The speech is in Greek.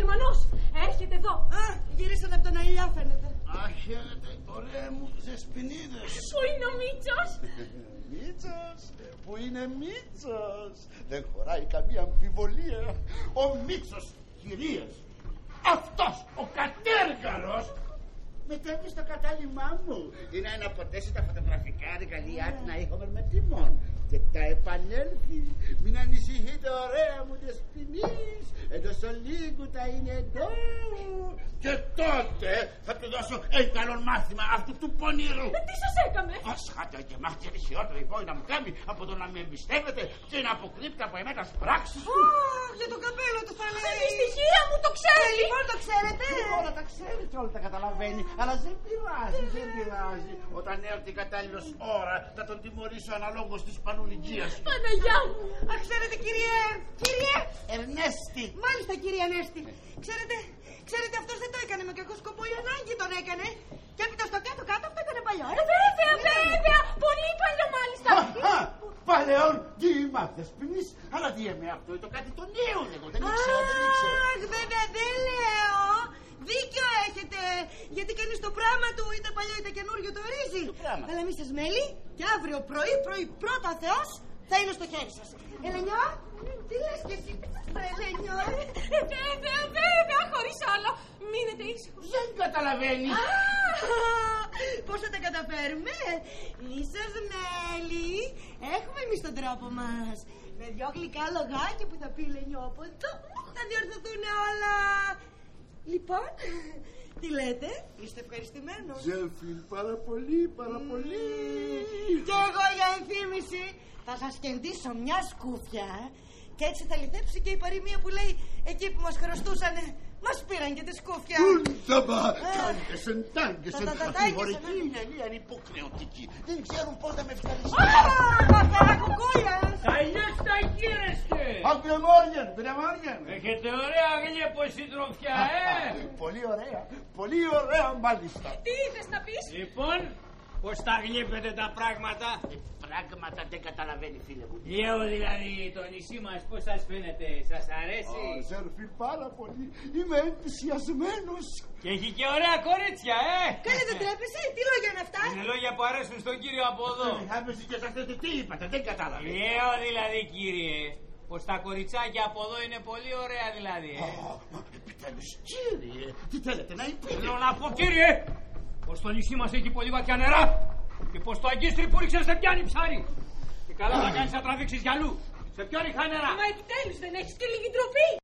Γερμανός. Έρχεται εδώ. Α, γυρίσανε από τον Αηλιά φαίνεται. Αχ, χαίρετε, ωραία μου Δεσποινίδες. Πού είναι ο Μίτσος? Μίτσος, που είναι Μίτσος. Δεν χωράει καμία αμφιβολία. Ο Μίτσος, κυρίες, αυτός ο κατέργαρος μετέβη στο κατάλημά μου. Είναι να αποτέσει τα φωτογραφικά εργαλεία του να έχουμε με τιμών. Και τα επανέλθει. Μην ανησυχείτε, ωραία μου Δεσποινής. Εντός ολίγου θα είναι εδώ. Και τότε θα του δώσω ένα καλό μάθημα αυτού του πονηρού. Τι σας έκαμε? Άσχατα και μάχεται χειρότερο η πόρη να μου κάνει από το να με εμπιστεύεται και να αποκρύπτει από εμένα τις πράξεις του. Για το καπέλο του θα λέει. Η στοιχεία μου το ξέρει. Λοιπόν το ξέρετε. Όλα τα ξέρει και όλα τα καταλαβαίνει. Αλλά δεν πειράζει, δεν πειράζει. Όταν έρθει η κατάλληλος ώρα θα τον τιμωρήσω αναλόγως της πανουργίας. Παναγιά μου. Α, ξέρετε κύριε Ερνέστη. Μάλιστα κύριε Ανέστη. Ξέρετε αυτός δεν το έκανε με κακό σκοπό, η ανάγκη τον έκανε. Και έπειτα στο κάτω-κάτω αυτό έκανε παλιό. Βέβαια. Πολύ παλιό μάλιστα. Παλαιόν τι είμαι Δεσποινής, αλλά τι είμαι αυτό, είναι το κάτι το νέο εγώ, δεν ήξερα. Αχ, βέβαια δεν λέω. Δίκιο έχετε. Γιατί κανείς το πράγμα του είτε παλιό είτε καινούριο το ορίζει. Αλλά μη σας μέλει και αύριο πρωί πρώτα Θεός θα είναι στο χέρι σας. Ελενιό, τι λες και εσύ, Ελενιό? Βέβαια, χωρίς άλλο. Μείνετε ήσυχος. Δεν καταλαβαίνει. Πώς θα τα καταφέρουμε? Μη σας μέλη. Έχουμε εμείς τον τρόπο μας. Με δυο γλυκά λογάκια που θα πει Λενιόποντο θα διορθωθούν όλα. Λοιπόν, τι λέτε, είστε ευχαριστημένος? Ζέφιλ, πάρα πολύ. Κι εγώ για ενθύμηση θα σας κεντήσω μια σκούφια. Και έτσι θα λυτέψει και η παροιμία που λέει εκεί που μας χρωστούσανε μας πήραν και τη σκούφια. Ούλταμπα, τάγκεσεν, κατηγορική είναι ανυποκρεωτική. Δεν ξέρουν πώς να με ευχαριστούν. Καφέρα κουκούλιας. Καλώς τα γύρεστε. Γκρεμόριαν. Έχετε ωραία γλέπο συντροφιά, Πολύ ωραία μάλιστα. Τι ήθες να πεις? Λοιπόν, πώς τα γλέπετε τα πράγματα? Πράγματα δεν καταλαβαίνει φίλε μου. Λέω δηλαδή το νησί μας πώς σας φαίνεται, σας αρέσει? Ζέρφιλ, πάρα πολύ. Είμαι ενθουσιασμένος. Και έχει και ωραία κορίτσια, Καλή δεν τρέπεσαι, τι λόγια είναι αυτά? Είναι λόγια που αρέσουν στον κύριο από εδώ. Άμεση και ταχθείτε, τι είπατε, δεν κατάλαβε. Λέω δηλαδή κύριε, πως τα κοριτσάκια από εδώ είναι πολύ ωραία δηλαδή. Επιτέλους κύριε, τι θέλετε να υπήρχε? Θέλω να πω κύριε, πως το νησί μας έχει πολύ βαθιά νερά και πως το αγκίστρι που ρίξε σε πιάνει ψάρι. Και καλά θα κάνεις να τραβήξεις γυαλού. Σε ποιον είχα νερά? Μα επιτέλους δεν έχεις και λίγη ντροπή?